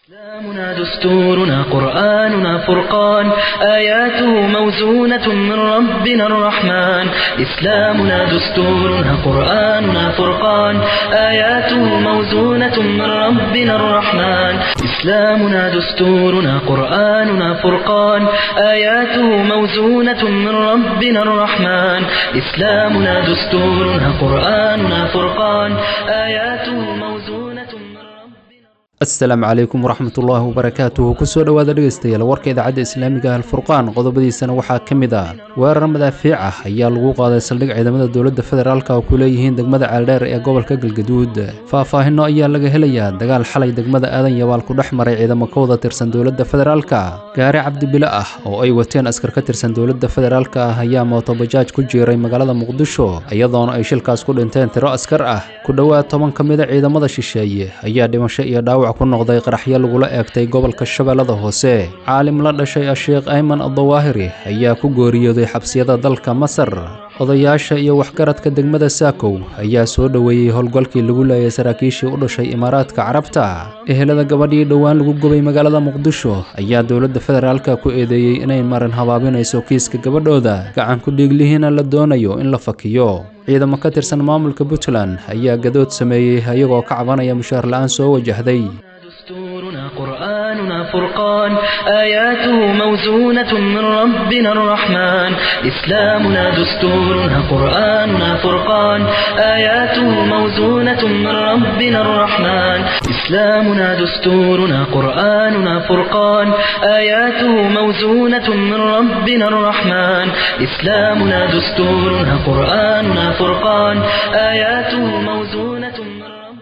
إسلامنا دستورنا قرآننا فرقان آياته موزونة من ربنا الرحمن إسلامنا دستورنا قرآننا فرقان آياته موزونة من ربنا الرحمن إسلامنا دستورنا قرآننا فرقان آياته موزونة من ربنا الرحمن إسلامنا دستورنا قرآننا فرقان آياته موزونة من asalaamu calaykum waraxmatullaahi wabarakaatuhu kusoo dhowaada dhegaystayaal warka idaacadda islaamiga alfurqaan qodobadiisana waxaa ka mid ah weerar madaafiic ah ayaa lagu qaaday saldhig ciidamada dowladda federaalka oo ku leeyihiin degmada ceeldheer ee gobolka galgaduud faahfaahinno ayaa laga helayaa dagaal xalay degmada aadan yabaal ku dhex maray ciidamo ka wada tirsan dowladda federaalka gaari cabdibile ah oo ay wateen askar ka tirsan dowladda federaalka ah ayaa mootobajaaj ku jiiray magaalada muqdisho iyadoona ay shilkaas ku dhinteen tiro askar ah ku dhowaad 10 ka mid a ciidamada shisheeye ayaa dhimasho iyo dhaawac ku noqday qaraxyo lagula eegtay gobolka shabeellada hoose caalim la dhashay Sheekh Ayman Ad-Dawaahiri ayaa ku gooriyooday xabsiyada dalka Masar odayaasha iyo waxgaradka degmada Saakow ayaa soo dhaweeyay howlgalkii lagu leeyay saraakiishii u dhashay Imaaraadka Carabta ehelada gabadhii dhawaan lagu gubay magaalada Muqdisho ayaa dowladda federaalka ku eedeeyay inay marin habaabinayso kiiska gabadhooda gacan ku dhiiglihiina la doonayo in la fakiyo ciidamo ka tirsan maamulka Puntland ayaa gadood sameeyay ayagoo ka cabanaya mushaar la'aan soo wajahday دستورنا قرآننا فرقان آياته موزونة من ربنا الرحمن إسلامنا دستورنا قرآننا فرقان آياته موزونة من ربنا الرحمن إسلامنا دستورنا قرآننا فرقان آياته موزونة من ربنا الرحمن إسلامنا دستورنا قرآننا فرقان آياته موزونة من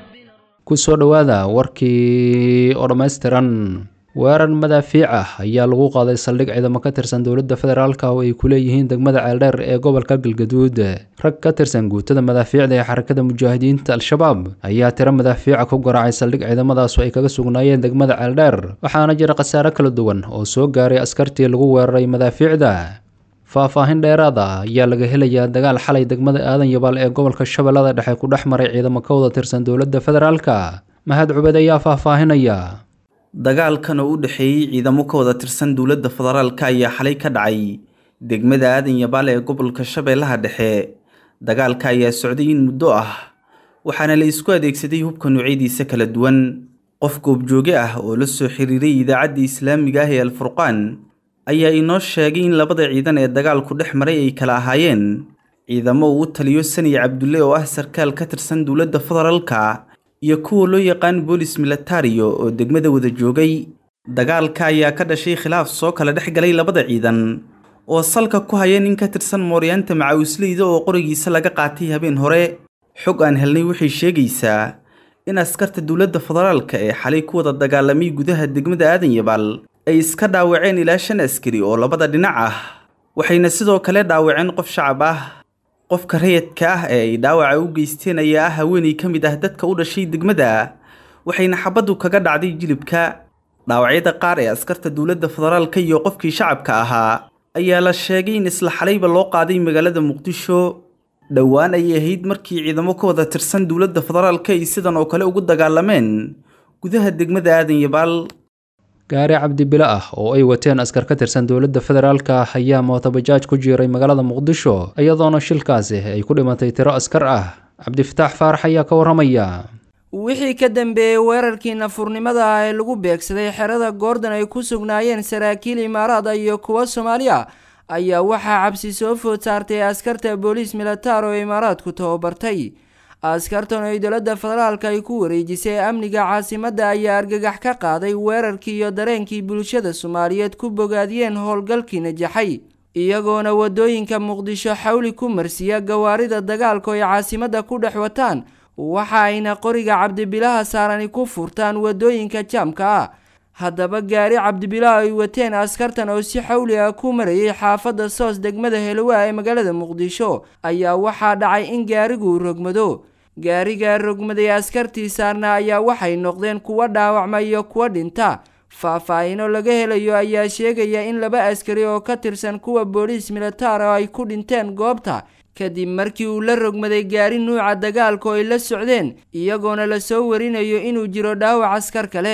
kusoo dhowaada warkii oo dhammaystiran weerar madaafiic ah ayaa lagu qaaday saldhig ciidamo ka tirsan dowladda federaalka oo ay ku leeyihiin degmada ceeldheer ee gobolka galgaduud rag ka tirsan guutada madaafiicda ee xarakada mujaahidiinta al-shabaab ayaa tiro madaafiica ku garaacay saldhig ciidamadaas oo ay kaga sugnaayeen degmada ceeldheer waxaana jira khasaare kala duwan oo soo gaaray askartii lagu weeraray madaafiicda faahfaahin dheeraad ah ayaa laga helayaa dagaal xalay degmada aadan yabaal ee gobolka shabeellada dhexe ku dhex maray ciidamo ka wada tirsan dowladda federaalka mahad cubed ayaa faahfaahinaya dagaalkan oo u dhexeeyay ciidamo ka wada tirsan dowladda federaalka ayaa xalay ka dhacay degmada aadan yabaal ee gobolka shabeellaha dhexe dagaalka ayaa socday in muddo ah waxaana la isku adeegsaday hubka noocyadiisa kala duwan qof goobjooge ah oo la soo xiriiray idaacadda islaamiga ah ee alfurqaan ayaa inoo sheegay in labada ciidan ee dagaalku dhex maray ay kala ahaayeen ciidamo uu taliyo Sani Cabdulle oo ah sarkaal ka tirsan dowladda federaalka iyo kuwa loo yaqaan boolis militario oo degmada wada joogay dagaalka ayaa ka dhashay khilaaf soo kala dhex galay labada ciidan oo salka ku haya nin ka tirsan Mooryaanta Macawisleyda oo qorigiisa laga qaatay habeen hore xog aan helnay waxay sheegaysaa in askarta dowladda federaalka ee xalay ku wada dagaalamay gudaha degmada aadan yabaal ay iska dhaawaceen ilaa 5 askari oo labada dhinac ah waxayna sidoo kale dhaawaceen qof shacab ah qofka rayidka ah ee ay dhaawaca u geysteen ayaa ah haweeney ka mid ah dadka u dhashay degmada waxayna xabadu kaga dhacday jilibka dhaawacyada qaar ee askarta dowladda federaalka iyo qofkii shacabka ahaa ayaa la sheegay in isla xalayba loo qaaday magaalada Muqdisho dhawaan ay ahayd markii ciidamo ka wada tirsan dowladda federaalka ay sidan oo kale ugu dagaalameen gudaha degmada aadan yabaal gaari cabdibile ah oo ay wateen askar ka tirsan dowladda federaalka ayaa mootobajaaj ku jiiray magaalada Muqdisho iyadoona shilkaasi ay ku dhimatay tiro askar ah cabdifataax faarax ayaa ka waramaya wixii ka dambeeyay weerarkii nafurnimada ah ee lagu beegsaday xerada Gordon ay ku sugnaayeen saraakiil Imaaraad iyo kuwa Soomaaliya ayaa waxaa cabsi soo food saartay askarta boolis military oo Imaaraad ku tababartay askartan ay dowladda federaalka ay ku wareejisay amniga caasimadda ayaa argagax ka qaaday weerarkii iyo dareenkii bulshada Soomaaliyeed ku bogaadiyeen howlgalkii najaxay iyagoona wadooyinka Muqdisho xawli ku marsiya gawaarida dagaalka ay caasimadda ku dhex wataan waxa ayna qoriga cabdibilaha saarani ku furtaan wadooyinka jaamka ah haddaba gaari cabdibilaha ay wateen askartan oo si xawli ah ku marayay xaafadda Soos degmada Helwa ee magaalada Muqdisho ayaa waxaa dhacay in gaarigu rogmado gaariga rogmaday askartii saarna ayaa waxay noqdeen kuwa dhaawacmay iyo kuwa dhinta faahfaahinno laga helayo ayaa sheegaya in 2 askari oo ka tirsan kuwa boolis military ay ku dhinteen goobta kadib markii uu la rogmaday gaari nuuca dagaalka oo ay la socdeen iyagoona la soo warinayo inuu jiro dhaawac askar kale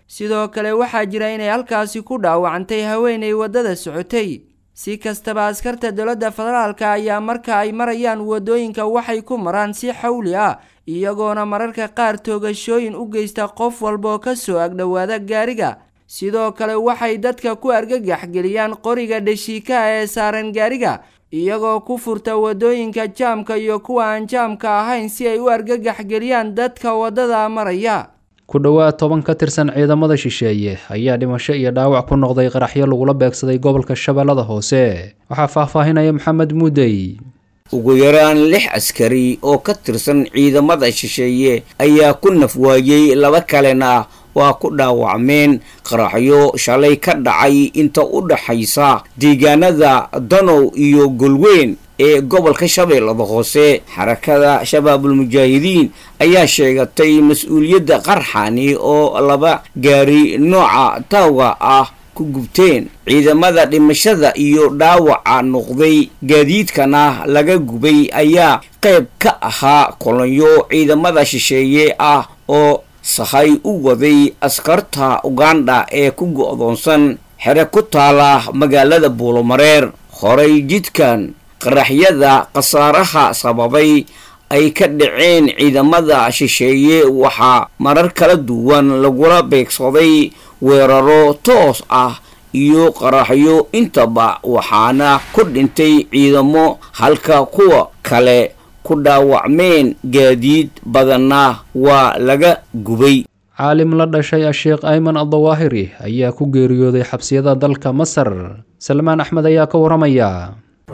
sidoo kale waxaa jira inay halkaasi ku dhaawacantay haweenay waddada socotay. si kastaba askarta dowladda federaalka ayaa marka ay marayaan wadooyinka waxay ku maraan si xawli ah, iyagoona mararka qaar toogashooyin u geysta qof walba oo ka soo agdhowaada gaariga. sidoo kale waxay dadka ku argagax geliyaan qoriga dhashiikaha ee saaran gaariga, iyagoo ku furta wadooyinka jaamka iyo kuwa aan jaamka ahayn si ay u argagax geliyaan dadka waddada maraya. ku dhowaad 10 ka tirsan ciidamada shisheeye ayaa dhimasho iyo dhaawac ku noqday qaraxyo lagula beegsaday gobolka Shabeellada Hoose. waxaa faahfaahinaya Maxamed Muudey. ugu yaraan 6 askari oo ka tirsan ciidamada shisheeye ayaa ku nafwaayay, laba kalena waa ku dhaawacmeen qaraxyo shalay ka dhacay inta u dhaxaysa deegaanada Danow iyo Golweyn ee gobolka Shabeellada Hoose. xarakada Shabaabul Mujaahidiin ayaa sheegatay mas'uuliyadda qarxani oo laba gaari nooca tawga ah ku gubteen. ciidamada dhimashada iyo dhaawaca noqday gaadiidkana laga gubay ayaa qayb ka ahaa kolonyo ciidamada shisheeye ah oo sahay u waday askarta Uganda ee ku go'doonsan xere ku taala magaalada Buulomareer. horay jidkan qaraxyada qasaaraha sababay ay ka dhaceen ciidamada shisheeye waxaa marar kala duwan lagula beegsaday weeraro toos ah iyo qaraxyo intaba, waxaana ku dhintay ciidamo halka kuwa kale ku dhaawacmeen gaadiid badanna waa laga gubay. caalim la dhashay Sheekh Ayman Al-Dawahiri ayaa ku geeriyooday xabsiyada dalka Masar. Salmaan Axmed ayaa ka waramaya.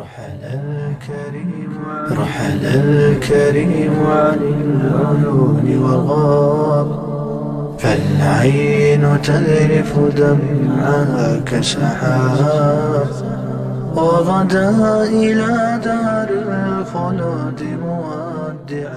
رحل الكريم عن العيون والغاب فالعين تذرف دمعها كسحاب وغدا إلى دار الخلود مودعا.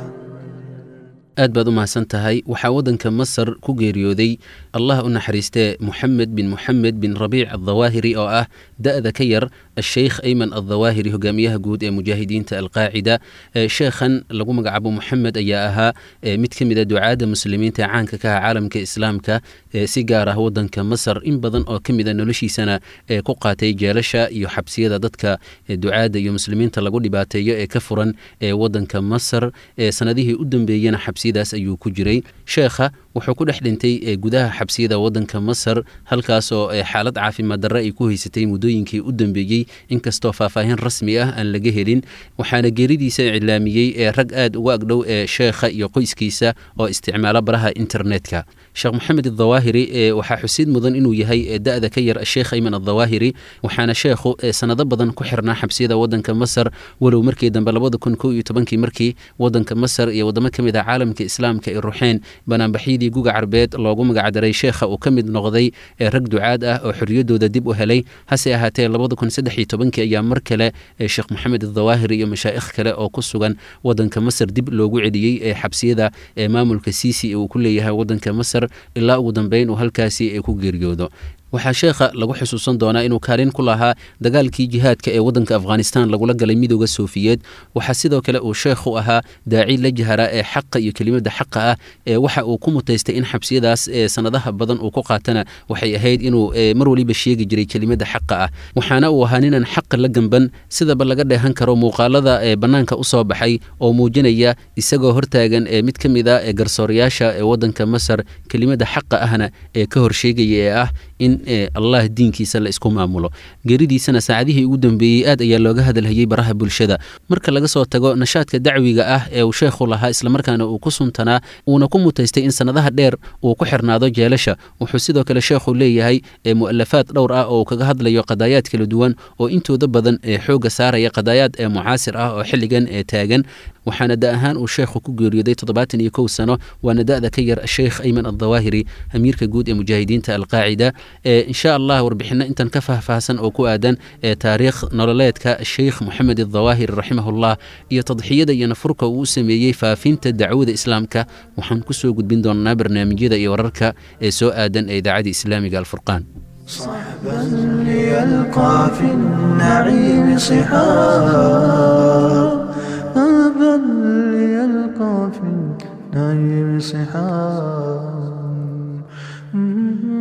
aad baad u mahadsan tahay. waxaa waddanka Masar ku geeriyooday Allah u naxariistay Mohammed bin Rabiic Al-Dawahiri oo ah da'da ka yar Sheikh Ayman Al-Dawahiri, hogaamiyaha guud ee mujaahidiinta Al-Qaacida. sheekhan lagu magacaabo Mohammed ayaa ahaa mid ka mid ah ducaada muslimiinta caanka ka ah caalamka islaamka, si gaar ah waddanka Masar. in badan oo ka mid ah noloshiisana ku qaatay jeelasha iyo xabsiyada dadka ducaada iyo muslimiinta lagu dhibaateeyo ee ka furan waddanka Masar. sanadihii u dambeeyana xabsiyadaas ayuu ku jiray. sheekha wuxuu ku dhex dhintay gudaha xabsiyada waddanka Masar, halkaas oo xaalad caafimaad darro ay ku haysatay muddooyinkii u dambeeyey, inkastoo faahfaahin rasmi ah aan laga helin. waxaana geeridiisa iclaamiyey rag aad uga agdhow sheekha iyo qoyskiisa oo isticmaala baraha internetka. sheekh Mohammed Al-Dawahiri waxaa xusid mudan inuu yahay da'da ka yar Sheikh Ayman Al-Dawahiri, waxaana sheekhu sanado badan ku xirnaa xabsiyada waddanka Masar, walow markii dambe 2011 markii waddanka Masar iyo wadamo ka mid ah caalamka islaamka ay ruuxeen banaanbaxyadii guga carbeed loogu magacdaray sheekha uu ka mid noqday rag ducaad ah oo xorriyadooda dib u helay. hase ahaatee 2013 ayaa mar kale sheekh Mohammed Al-Dawahiri iyo mashaayikh kale oo ku sugan waddanka Masar dib loogu celiyey xabsiyada maamulka Sisi uu ku leeyahay waddanka Masar, ilaa ugu dambeyn uu halkaasi ku geeriyoodo. waxaa sheekha lagu xusuusan doonaa inuu kaalin ku lahaa dagaalkii jihaadka ee waddanka Afghanistan lagula galay midowga Soofiyeed. waxaa sidoo kale uu sheekhu ahaa daaci la jahara ee xaqa iyo kelimada xaqa ah. waxa uu ku mutaystay in xabsiyadaas sanadaha badan uu ku qaatana waxay ahayd inuu mar waliba sheegi jiray kelimada xaqa ah. waxaana uu ahaa ninaan xaqa la gamban, sidaba laga dheehan karo muuqaalada bannaanka u soo baxay oo muujinaya isagoo hortaagan mid ka mid ah garsoorayaasha waddanka Masar, kelimada xaqa ahna ka horsheegaya ee ah in Allah diinkiisa la isku maamulo. geeridiisana saacadihii ugu dambeeyey aad ayaa looga hadalhayay baraha bulshada. marka laga soo tago nashaadka dacwiga ah ee uu sheekhu lahaa, isla markaana uu ku suntanaa uuna ku mutaystay in sanadaha dheer uu ku xirnaado jeelasha, wuxuu sidoo kale sheekhu leeyahay mu'alafaad dhowr ah oo kaga hadlayo qadaayaad kala duwan oo intooda badan xooga saaraya qadaayaad mucaasir ah oo xilligan taagan. waxaana da ahaan uu sheekhu ku geeriyooday 71 sano, waana da'da ka yar Sheikh Ayman Al-Dawahiri, amiirka guud ee mujaahidiinta Al-Qaacida. insha Allah warbixino intan ka faahfaahsan oo ku aadan taariikh nololeedka Sheikh Mohammed Al-Dawahiri rahimahullah iyo tadxiyada iyo nafurka uu sameeyay faafinta dacwada islaamka waxaan ku soo gudbin doonaa barnaamijyada iyo wararka ee soo aadan ee idaacada islaamiga Al-Furqan. صحبا ليلقى في النعيم صحاب صحبا ليلقى في النعيم صحاب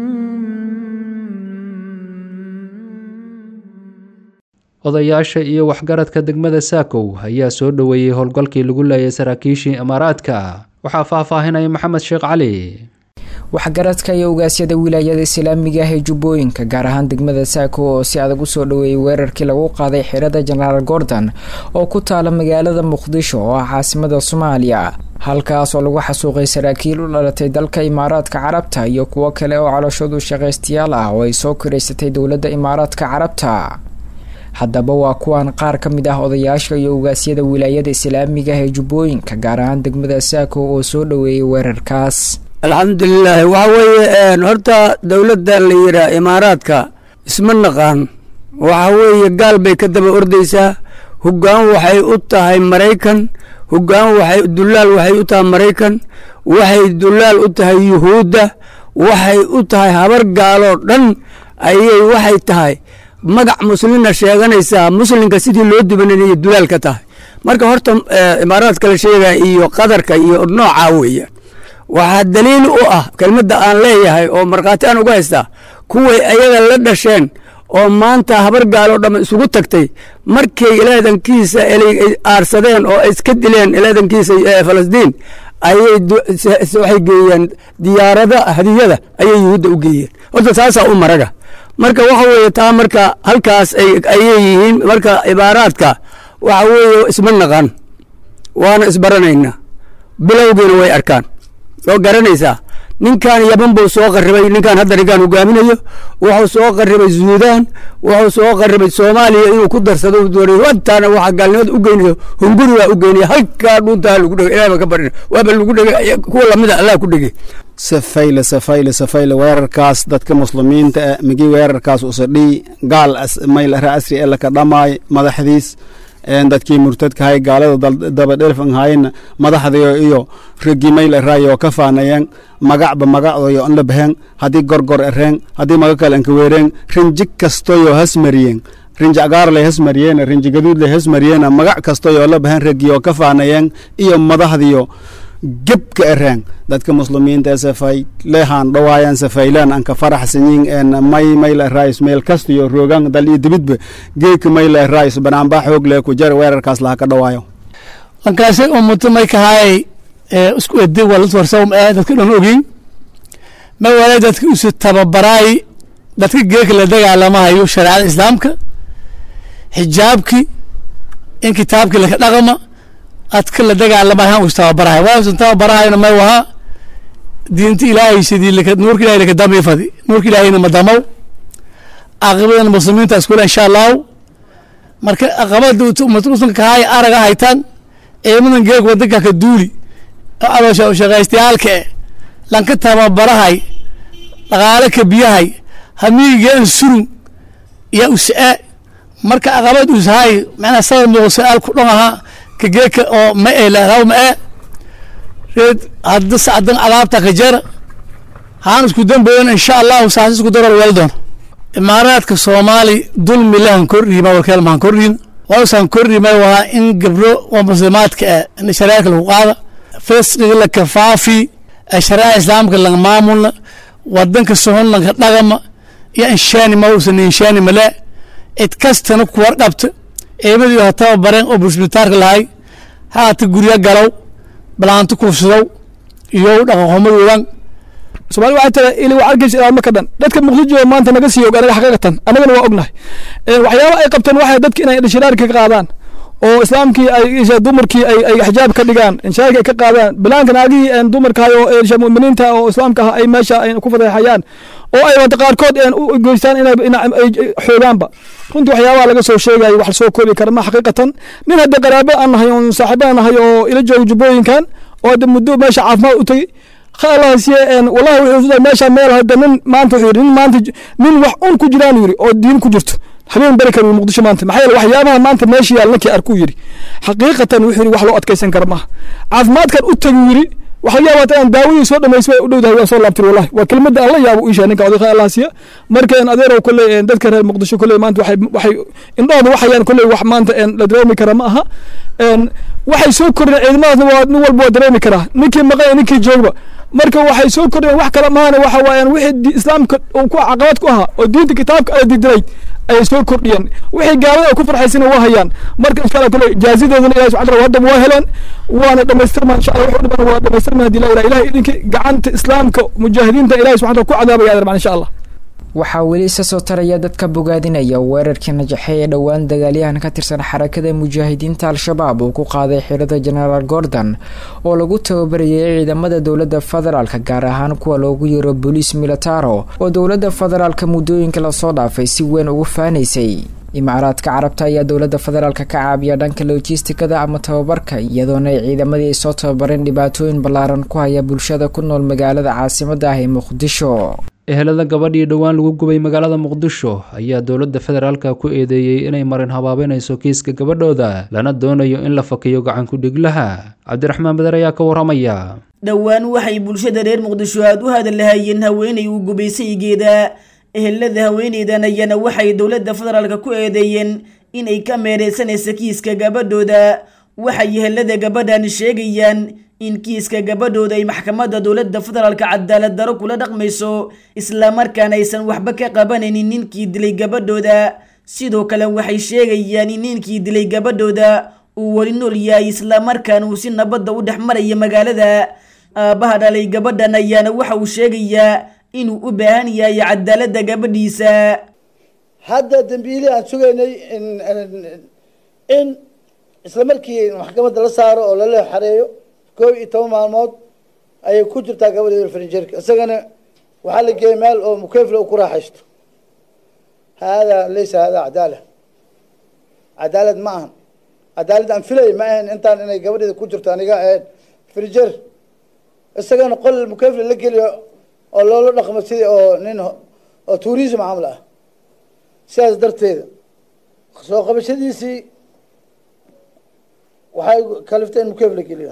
odayaasha iyo waxgaradka degmada saakow ayaa soo dhoweeyey howlgalkii lagu leeyay saraakiishii imaaraadka waxaa faahfaahinaya maxamed sheekh cali. waxgaradka iyo ugaasyada wilaayada islaamiga ah ee jubbooyinka gaar ahaan degmada saako oo si adag u soo dhoweeyey weerarkii lagu qaaday xirada jenaraal gordon oo ku taala magaalada muqdisho oo ah caasimada soomaaliya halkaas oo lagu xasuuqay saraakiil u dhalatay dalka imaaraadka carabta iyo kuwo kale oo calooshoodu shaqaystayaal ah oo ay soo kiraysatay dowladda imaaraadka carabta. haddaba waa kuwan qaar ka mid ah odayaasha iyo ugaasyada wilaayada islaamiga ah ee jubbooyinka gaar ahaan degmada saako oo soo dhoweeyey weerarkaas. alxamdulilah waxa weeye horta dowladda la yidhaah imaaraadka isma naqaan waxa weeye gaal bay ka daba ordaysaa hoggaan waxay u tahay maraykan hoggaan dullaal waxay u tahay maraykan waxay dullaal u tahay yuhuudda waxay u tahay habar gaaloo dhan ayay waxay tahay magac muslina sheeganaysaa muslimka sidii loo dubanayay dullaal ka tahay marka horta imaaraadka la sheegaya iyo qadarka iyo noocaa weeye waxaa daliil u ah kelmadda aan leeyahay oo markhaati aan uga haystaa kuway ayaga la dhasheen oo maanta habar gaaloo dhamma isugu tagtay markay ilaadankiisa aarsadeen oo iska dileen ilaadankiisa falastiin ayay waxay geeyeen diyaarada hadiyada ayay yuhuudda u geeyeen horta taasaa u maraga marka waxa weeye taa marka halkaas ayay yihiin marka imaaraadka waxa weeye isma naqan waana isbaranaynaa bilowgiina way arkaan soo garanaysaa ninkan yaban buu soo qarribay ninkan hadda ninkan hogaaminayo wuxuu soo qarribay suudaan wuxuu soo qarribay soomaaliya inuu ku darsado doonay wadtaana waxa gaalnimada u geynayo hunguri waa u geynaya halkaa dhuntaa lagu dhegay ilaahay ka barin waaba lagu dhegay kuwa lamida allah ku dhegay safayle weerarkaas dadka muslimiinta migi weerarkaas usadhii gaal mayl asri ee laka dhamaay madaxdiis dadkii murtadkahay gaalada dabadhelfan haayna madaxdayo iyo ragi mayl raayo ka faanayeen magacba magacdoyo an la baheen haddii gorgor ereen haddii maga kale anka weereen rinji kastoyo hasmariyeen rinji agaar lay hasmariyeen rinji gaduud lay hasmariyeen magac kastoyo la baheen ragiyo ka faanayeen iyo madaxdiyo gebka ereen dadka muslimiinta safay leehan dhawaayan safaylan anka faraxsanyin en mayl raayis meel kastiyo roogan dal iyo dibidba geeka mayl raayis banaanba xoog leh ku jar weerarkaas la ka dhawaayo ankaas ummadda may ka hay isku eday wal warsaw dadka dhan ogin ma wala dadka isu tababaray dadka geeka la dagaalamayo shariicada islaamka xijaabki in kitaabki la dhaqama adka la dagaalamahan u tababaray waa soo tababarayna ma waha diinta ilaahay sidii laka nuurka ilaahay laka damay fadi nuurka ilaahayna madamaw aqabadan muslimiinta isku insha Allah marka aqabada ummadda ka hay araga haytan eeman geeg wadanka ka duuli adoosha shaqaystayaalka lanka tababarahay dhaqaale ka biyahay hamiigeen surun ya usaa marka aqabad usahay macna sabab loo su'aal ku dhamaha ka geeka oo ma ila raw ma reed hadda saadan alaabta ka jar haan isku dambeeyeen insha Allah saas isku darar weeldoon imaaraadka Soomaali dulmi lahan korriima warkeel maan korriin waasan korriima waa in gabro oo muslimaadka in shariica lagu qaada fasqiga la kafaafi shariica islaamka la maamulna wadanka sohon la dhaqama ya inshaani ma uusan inshaani mala id kastana ku warqabta eemadu hataa bareen oo busbitaarka lahay haata guriga galow balaantu kuufsado iyo dhaqaaqomadoodan Soomaali waxa taa ilaa wax argaysa ilaa marka dhan dadka muqdisho maanta naga sii og anaga xaqiiqatan anagana waa ognahay waxyaabo ay qabtaan waxa dadka inay dhashiraarka ka qaadaan oo islaamkii ay dumarkii ay xijaab ka dhigaan inshaarka ka qaadaan bilaanka naagii aan dumarka oo muuminiinta oo islaamka ay meesha ay ku fadeexayaan oo ay wada qaarkood u goystaan inay xoogaanba runtii waxyaabaha laga soo sheegay wax soo koobi kara ma xaqiiqatan nin hadda qaraabo aan nahay oo saaxiibo aan nahay oo ila joogo jubbooyinkan oo muddo meesha caafimaad u tagay خلاص يا إن والله وحده ماشى مال هذا ما أنت حيرين ما أنت من وحون كجيران يري أو دين كجرت حبيبي بركة المقدسة ما أنت محيل وحيابها ما أنت ماشي لك أركو يري حقيقة وحري وحلو أتكيسن كرمها عظمات كان أتجوري وحيابها أن داوي صوت ما يسوي ودود هو صلى الله والله وكلمة الله يا أبو إيش أنا قاعد خلاص يا مركة أن أديره كل ذكر المقدسة كل ما أنت وحي إن هذا وحي كل وح ما أنت إن لدرامي كرمها إن وحي سكر عظمات نوال بودرامي كره نكى مقاي نكى جوبه marka waxay soo kordheen wax kala maana waxa waayaan wixii islaamka uu ku caqabad ku ahaa oo diinta kitaabka ay diiday ay soo kordhiyeen wixii gaalada ku farxaysina waa hayaan marka insha Allah kale jaazideedana ilaahay subhanahu wa ta'ala waa helaan waana dhameystirmaan insha Allah wuxuu dhiban waa dhameystirmaan hadii la ilaahay idinka gacanta islaamka mujaahidiinta ilaahay subhanahu wa ta'ala ku cadaabaya armaan insha Allah waxaa weli isa soo taraya dadka bogaadinaya weerarkii najaxay ee dhowaan dagaalyahan ka tirsan xarakada mujaahidiinta al-shabaab uu ku qaaday xirada General Gordon oo lagu tababarayay ciidamada dowladda federaalka gaar ahaan kuwa loogu yeero Police Militaro oo dowladda federaalka muddooyinka la soo dhaafay si weyn ugu faaneysay imaaraadka carabta ayaa dowladda federaalka ka caabiya dhanka logistikada ama tababarka iyadoona ay ciidamadii soo tababareen dhibaatooyin ballaaran ku haya bulshada ku nool magaalada caasimadda ah ee Muqdisho ehelada gabadhii dhowaan lagu gubay magaalada Muqdisho ayaa dowladda federaalka ku eedeeyay inay marin habaabenayso kiiska gabadhooda lana doonayo in la fakiyo gacan ku dhiglaha Cabdiraxmaan Badar ayaa ka waramaya dhowaan waxay bulshada reer Muqdisho aad u hadalahayeen haweenay uu gubaysaygeeda ehelada haweeneydan ayana waxay dowladda federaalka ku eedeeyeen inay ka meereysanayso kiiska gabadhooda waxay ehelada gabadhan sheegayaan in kiiska gabadhooda ay maxkamadda dowladda federaalka cadaalad daro kula dhaqmayso isla markaana aysan waxba ka qabanaynin ninkii dilay gabadhooda sidoo kale waxay sheegayaan in ninkii dilay gabadhooda uu wali nool yahay isla markaana uu si nabadda u dhex maraya magaalada aabaha dhalay gabadhan ayaana waxa uu sheegayaa inuu u baahan yahay cadaaladda gabadhiisa hadda dambiile aan sugaynay in isla markii maxkamadda la saaro oo lala xareeyo 12 maalmood ayay ku jirtaa gabadheeda farinjeerka isagana waxaa la geeyay meel oo mukayfla ku raaxaysto hada laysa hada cadaalad ma ahan cadaalad aan filay ma ahan intaan inay gabadheeda ku jirto aniga farinjeer isagana qol mukayfla la geliyo oo loola dhaqmo sidii oo nin oo tourism camal ah sidaas darteeda soo qabashadiisii waxay kalifteen mukayfla geliyo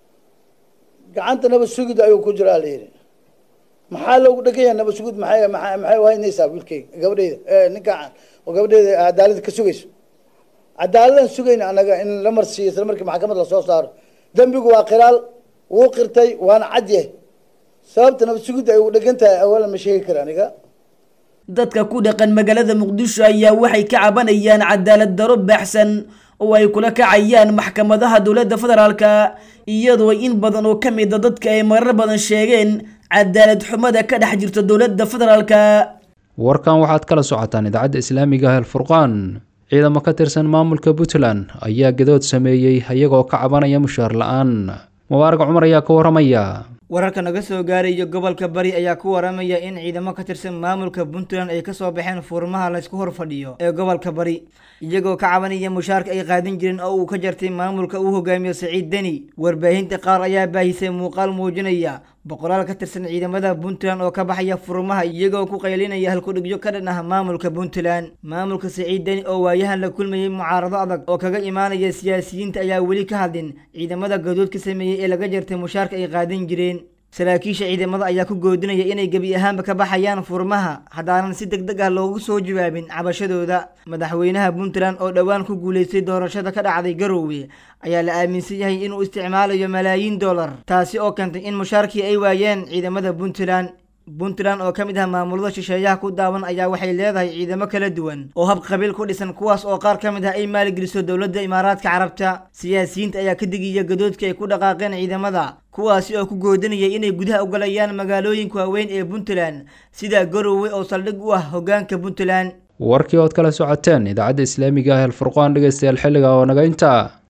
gacanta nabad sugid ayuu ku jiraa la yiri maxaa loogu dhagaya nabad sugid maxay waynaysaa wiilkayga gabadheeda ninka oo gabadheeda cadaalad ka sugayso cadaalad sugayna anaga in la marsiyo isla markii maxkamadda la soo saaro dambigu waa qiraal wuu qirtay waana cadye sababta nabad sugid ay ugu dhagantahay awalan ma sheegi karaan aniga dadka ku dhaqan magaalada Muqdisho ayaa waxay ka cabanayaan cadaalad daro baaxsan oo ay kula kacayaan maxkamadaha dowladda federaalka iyadoo in badan oo kamid ah dadka ay marar badan sheegeen cadaalad xumada ka dhex jirta dowladda federaalka warkan waxaad kala socotaan idaacadda islaamiga ah Al-Furqaan ciidamo ka tirsan maamulka Puntland ayaa gadood sameeyay iyagoo ka cabanaya mushaar la'aan Mubarak Umar ayaa ka waramaya wararka naga soo gaarayo gobolka bari ayaa ku waramaya in ciidamo ka tirsan maamulka Puntland ay ka soo baxeen furmaha la isku hor fadhiyo ee gobolka bari iyagoo ka cabanaya mushaarka ay qaadan jireen oo uu ka jartay maamulka uu hogaamiyo Saciid Deni warbaahinta qaar ayaa baahisay muuqaal muujinaya boqolaal ka tirsan ciidamada Puntland oo ka baxaya furmaha iyagoo ku qaylinaya halku dhigyo ka dhan ah maamulka Puntland maamulka Saciid Deni oo waayahan la kulmayay mucaarado adag oo kaga imaanaya siyaasiyiinta ayaa weli ka hadlin ciidamada gadood ka sameeyay ee laga jartay mushaarka ay qaadan jireen saraakiisha ciidamada ayaa ku goodinaya inay gabi ahaanba ka baxayaan furmaha haddaanan si degdeg ah loogu soo jawaabin cabashadooda madaxweynaha Puntland oo dhawaan ku guuleystay doorashada ka dhacday Garowe ayaa la aaminsan yahay inuu isticmaalayo malaayiin dollar taasi oo keentay in mushaarkii ay waayeen ciidamada Puntland oo kamid ah maamulada shisheeyaha ku daawan ayaa waxay leedahay ciidamo kala duwan oo hab qabiil ku dhisan kuwaas oo qaar kamid ah ay maalgeliso dowladda Imaaraadka Carabta siyaasiyiinta ayaa ka digaya gadoodka ay ku dhaqaaqeen ciidamada kuwaasi oo ku goodinaya inay gudaha u galayaan magaalooyinka waaweyn ee Puntland sida Garowe oo saldhig u ah hoggaanka Puntland warkii oo kala socoteen idaacadda islaamiga ah Al-Furqaan dhageystayaal xilliga oo naga inta